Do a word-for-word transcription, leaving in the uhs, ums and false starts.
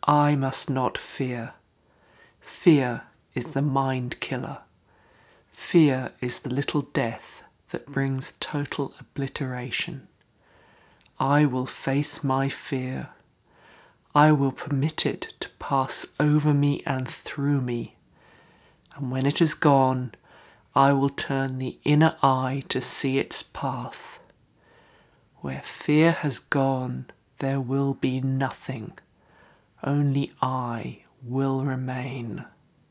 I must not fear. Fear is the mind killer. Fear is the little death that brings total obliteration. I will face my fear. I will permit it to pass over me and through me. And when it is gone, I will turn the inner eye to see its path. Where fear has gone, there will be nothing. Only I will remain.